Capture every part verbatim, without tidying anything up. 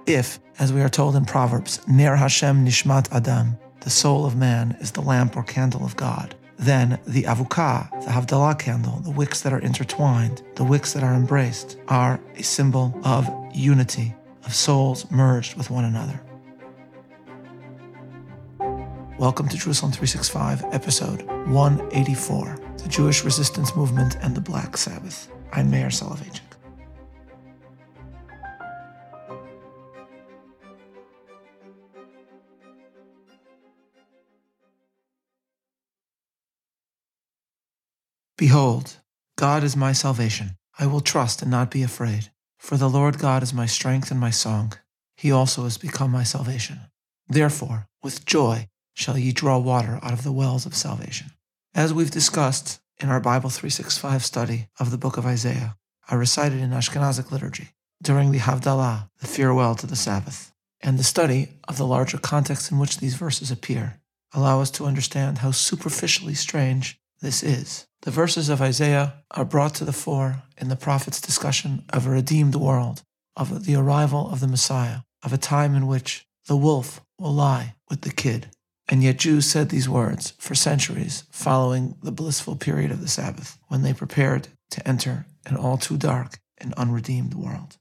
If, as we are told in Proverbs, Ner Hashem Nishmat Adam, the soul of man is the lamp or candle of God, then the Avukah, the Havdalah candle, the wicks that are intertwined, the wicks that are embraced, are a symbol of unity, of souls merged with one another. Welcome to Jerusalem three sixty-five, episode one eighty-four, the Jewish Resistance Movement and the Black Sabbath. I'm Meir Soloveichik. Behold, God is my salvation. I will trust and not be afraid. For the Lord God is my strength and my song. He also has become my salvation. Therefore, with joy shall ye draw water out of the wells of salvation. As we've discussed in our Bible three sixty-five study of the book of Isaiah, are recited in Ashkenazic liturgy during the Havdalah, the farewell to the Sabbath, and the study of the larger context in which these verses appear, allow us to understand how superficially strange this is. The verses of Isaiah are brought to the fore in the prophet's discussion of a redeemed world, of the arrival of the Messiah, of a time in which the wolf will lie with the kid. And yet Jews said these words for centuries following the blissful period of the Sabbath, when they prepared to enter an all too dark and unredeemed world.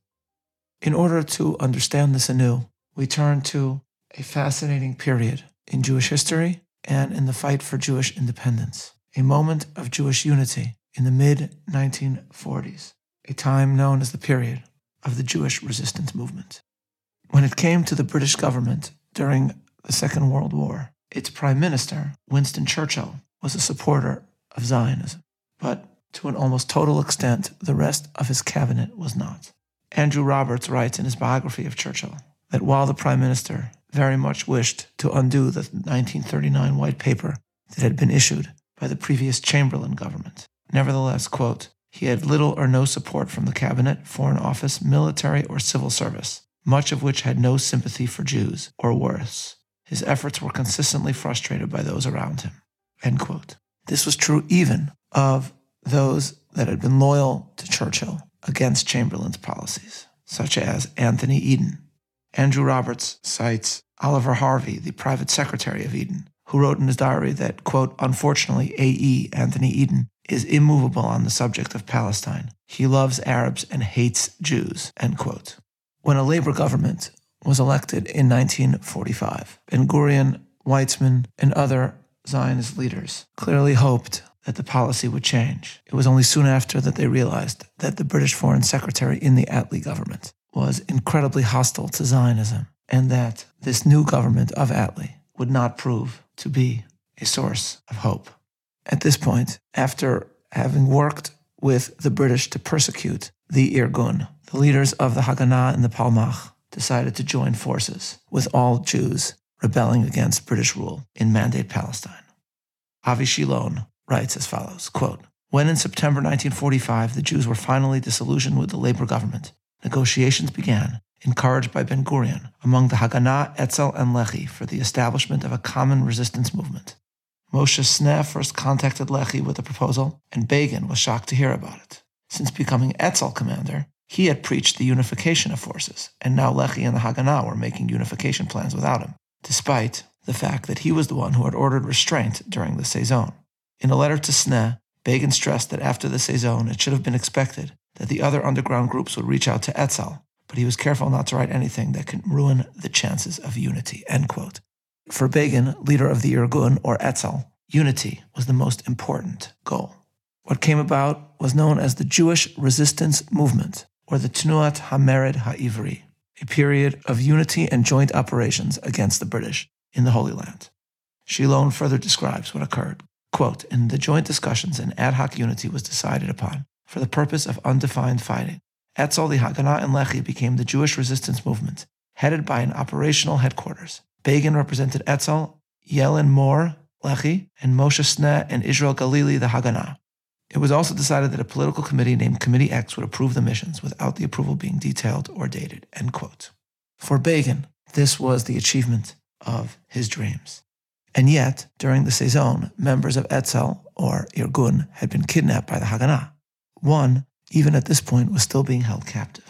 In order to understand this anew, we turn to a fascinating period in Jewish history and in the fight for Jewish independence. A moment of Jewish unity in the mid nineteen forties, a time known as the period of the Jewish resistance movement. When it came to the British government during the Second World War, its Prime Minister, Winston Churchill, was a supporter of Zionism, but to an almost total extent, the rest of his cabinet was not. Andrew Roberts writes in his biography of Churchill that while the Prime Minister very much wished to undo the nineteen thirty-nine White Paper that had been issued by the previous Chamberlain government. Nevertheless, quote, he had little or no support from the cabinet, foreign office, military, or civil service, much of which had no sympathy for Jews, or worse. His efforts were consistently frustrated by those around him, end quote. This was true even of those that had been loyal to Churchill against Chamberlain's policies, such as Anthony Eden. Andrew Roberts cites Oliver Harvey, the private secretary of Eden, who wrote in his diary that, quote, unfortunately, A E, Anthony Eden, is immovable on the subject of Palestine. He loves Arabs and hates Jews, end quote. When a Labour government was elected in nineteen forty-five, Ben-Gurion, Weizmann, and other Zionist leaders clearly hoped that the policy would change. It was only soon after that they realized that the British Foreign Secretary in the Attlee government was incredibly hostile to Zionism, and that this new government of Attlee would not prove to be a source of hope. At this point, after having worked with the British to persecute the Irgun, the leaders of the Haganah and the Palmach decided to join forces with all Jews rebelling against British rule in Mandate Palestine. Avi Shilon writes as follows, quote, when in September nineteen forty-five the Jews were finally disillusioned with the Labour government, negotiations began, encouraged by Ben-Gurion, among the Haganah, Etzel, and Lehi for the establishment of a common resistance movement. Moshe Sneh first contacted Lehi with the proposal, and Begin was shocked to hear about it. Since becoming Etzel commander, he had preached the unification of forces, and now Lehi and the Haganah were making unification plans without him, despite the fact that he was the one who had ordered restraint during the Saison. In a letter to Sneh, Begin stressed that after the Saison it should have been expected that the other underground groups would reach out to Etzel, but he was careful not to write anything that could ruin the chances of unity, end quote. For Begin, leader of the Irgun, or Etzel, unity was the most important goal. What came about was known as the Jewish Resistance Movement, or the Tnuat HaMered HaIvri, a period of unity and joint operations against the British in the Holy Land. Shilon further describes what occurred. Quote, in the joint discussions, an ad hoc unity was decided upon for the purpose of undefined fighting. Etzel, the Haganah, and Lehi became the Jewish Resistance Movement, headed by an operational headquarters. Begin represented Etzel, Yelin Mor, Lehi, and Moshe Sneh and Israel Galili, the Haganah. It was also decided that a political committee named Committee X would approve the missions without the approval being detailed or dated, end quote. For Begin, this was the achievement of his dreams. And yet, during the Saison, members of Etzel, or Irgun, had been kidnapped by the Haganah. One, even at this point, was still being held captive.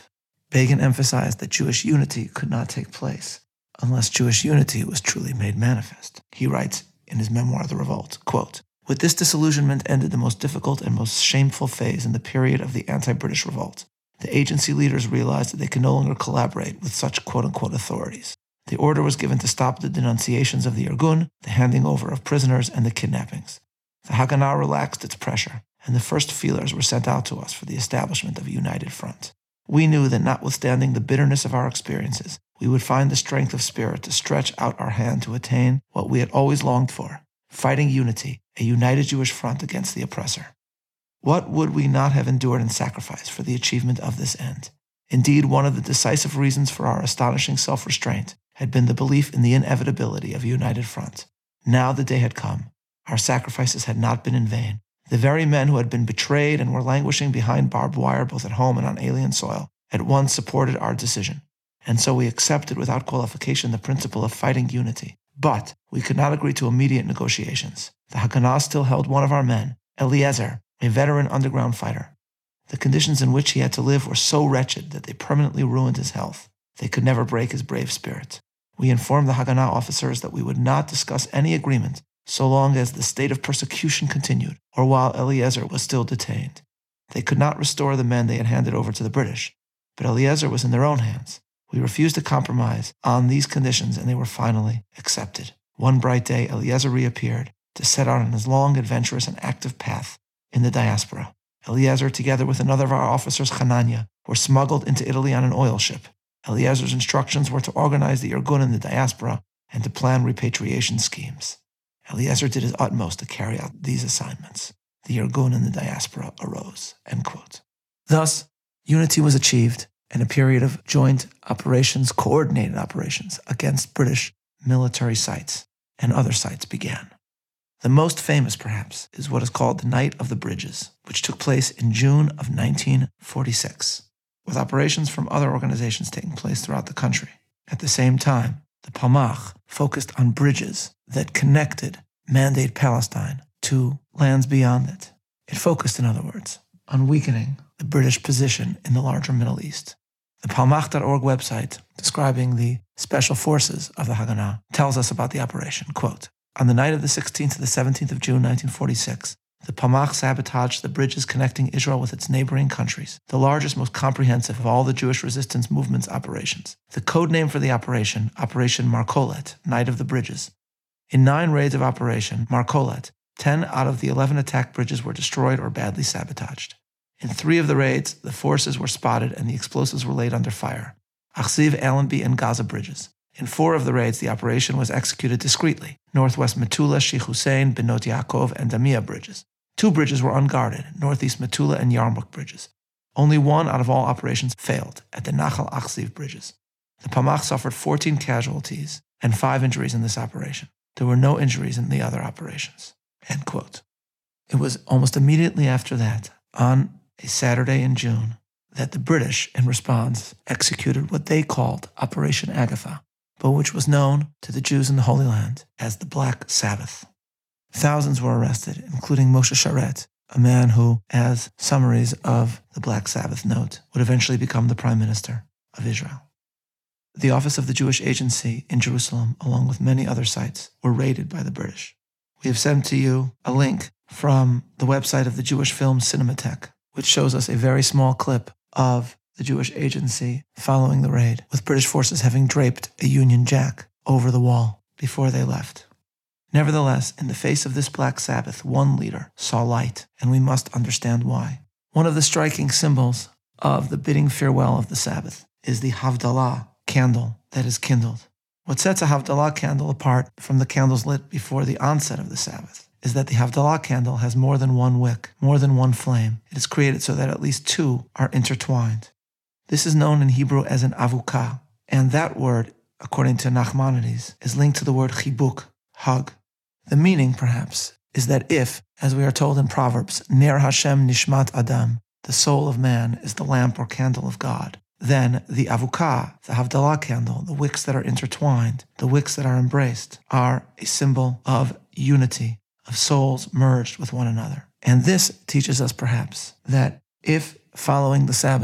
Begin emphasized that Jewish unity could not take place unless Jewish unity was truly made manifest. He writes in his memoir, The Revolt, quote, "With this disillusionment ended the most difficult and most shameful phase in the period of the anti-British revolt. The agency leaders realized that they could no longer collaborate with such quote-unquote authorities. The order was given to stop the denunciations of the Irgun, the handing over of prisoners, and the kidnappings. The Haganah relaxed its pressure, and the first feelers were sent out to us for the establishment of a united front. We knew that notwithstanding the bitterness of our experiences, we would find the strength of spirit to stretch out our hand to attain what we had always longed for, fighting unity, a united Jewish front against the oppressor. What would we not have endured and sacrificed for the achievement of this end? Indeed, one of the decisive reasons for our astonishing self-restraint had been the belief in the inevitability of a united front. Now the day had come. Our sacrifices had not been in vain. The very men who had been betrayed and were languishing behind barbed wire both at home and on alien soil at once supported our decision. And so we accepted without qualification the principle of fighting unity. But we could not agree to immediate negotiations. The Haganah still held one of our men, Eliezer, a veteran underground fighter. The conditions in which he had to live were so wretched that they permanently ruined his health. They could never break his brave spirit. We informed the Haganah officers that we would not discuss any agreement so long as the state of persecution continued, or while Eliezer was still detained. They could not restore the men they had handed over to the British, but Eliezer was in their own hands. We refused to compromise on these conditions, and they were finally accepted. One bright day, Eliezer reappeared to set out on his long, adventurous, and active path in the diaspora. Eliezer, together with another of our officers, Hanania, were smuggled into Italy on an oil ship. Eliezer's instructions were to organize the Irgun in the diaspora and to plan repatriation schemes. Eliezer did his utmost to carry out these assignments. The Irgun in the diaspora arose." End quote. Thus, unity was achieved, and a period of joint operations, coordinated operations, against British military sites and other sites began. The most famous, perhaps, is what is called the Night of the Bridges, which took place in June of nineteen forty-six, with operations from other organizations taking place throughout the country. At the same time, the Palmach focused on bridges that connected Mandate Palestine to lands beyond it. It focused, in other words, on weakening the British position in the larger Middle East. The palmach dot org website, describing the special forces of the Haganah, tells us about the operation. Quote, "On the night of the sixteenth to the seventeenth of June nineteen forty-six, the Palmach sabotaged the bridges connecting Israel with its neighboring countries, the largest, most comprehensive of all the Jewish resistance movement's operations. The code name for the operation, Operation Marcolet, Night of the Bridges. In nine raids of Operation Marcolet, ten out of the eleven attacked bridges were destroyed or badly sabotaged. In three of the raids, the forces were spotted and the explosives were laid under fire. Achziv, Allenby, and Gaza bridges. In four of the raids, the operation was executed discreetly. Northwest Metula, Sheikh Hussein, Benot Yaakov, and Damia bridges. Two bridges were unguarded, Northeast Metula and Yarmouk bridges. Only one out of all operations failed, at the Nachal Achziv bridges. The Palmach suffered fourteen casualties and five injuries in this operation. There were no injuries in the other operations." End quote. It was almost immediately after that, on a Saturday in June, that the British, in response, executed what they called Operation Agatha, but which was known to the Jews in the Holy Land as the Black Sabbath. Thousands were arrested, including Moshe Sharet, a man who, as summaries of the Black Sabbath note, would eventually become the Prime Minister of Israel. The office of the Jewish Agency in Jerusalem, along with many other sites, were raided by the British. We have sent to you a link from the website of the Jewish Film Cinematheque, which shows us a very small clip of the Jewish Agency following the raid, with British forces having draped a Union Jack over the wall before they left. Nevertheless, in the face of this Black Sabbath, one leader saw light, and we must understand why. One of the striking symbols of the bidding farewell of the Sabbath is the Havdalah candle that is kindled. What sets a Havdalah candle apart from the candles lit before the onset of the Sabbath is that the Havdalah candle has more than one wick, more than one flame. It is created so that at least two are intertwined. This is known in Hebrew as an avukah, and that word, according to Nachmanides, is linked to the word chibuk, hug. The meaning, perhaps, is that if, as we are told in Proverbs, Ner Hashem nishmat Adam, the soul of man is the lamp or candle of God, then the avukah, the Havdalah candle, the wicks that are intertwined, the wicks that are embraced, are a symbol of unity, of souls merged with one another. And this teaches us, perhaps, that if, following the Sabbath,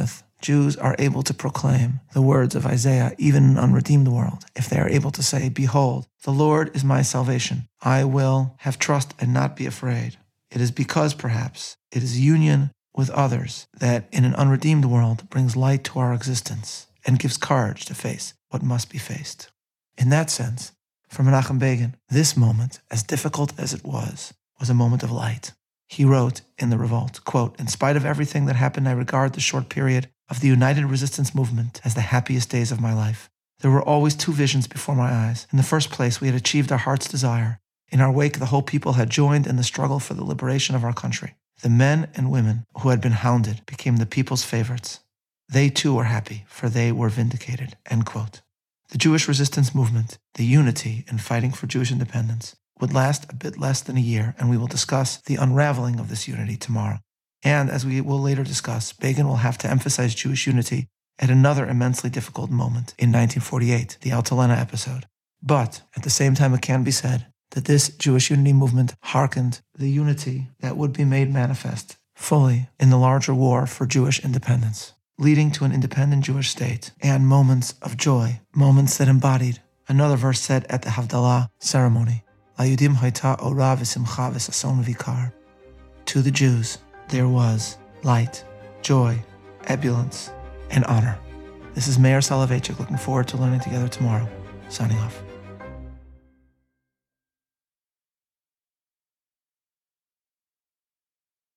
Jews are able to proclaim the words of Isaiah even in an unredeemed world, if they are able to say, "Behold, the Lord is my salvation. I will have trust and not be afraid." It is because, perhaps, it is union with others that in an unredeemed world brings light to our existence and gives courage to face what must be faced. In that sense, for Menachem Begin, this moment, as difficult as it was, was a moment of light. He wrote in The Revolt, quote, "In spite of everything that happened, I regard the short period of the United Resistance Movement as the happiest days of my life. There were always two visions before my eyes. In the first place, we had achieved our heart's desire. In our wake, the whole people had joined in the struggle for the liberation of our country. The men and women who had been hounded became the people's favorites. They too were happy, for they were vindicated." End quote. The Jewish resistance movement, the unity in fighting for Jewish independence, would last a bit less than a year, and we will discuss the unraveling of this unity tomorrow. And as we will later discuss, Begin will have to emphasize Jewish unity at another immensely difficult moment in nineteen forty-eight, the Altalena episode. But at the same time, it can be said that this Jewish unity movement hearkened the unity that would be made manifest fully in the larger war for Jewish independence, leading to an independent Jewish state and moments of joy, moments that embodied another verse said at the Havdalah ceremony, "Layudim hayta ora v'simcha v'sason v'ikar." To the Jews, there was light, joy, ebullience, and honor. This is Meir Soloveichik, looking forward to learning together tomorrow. Signing off.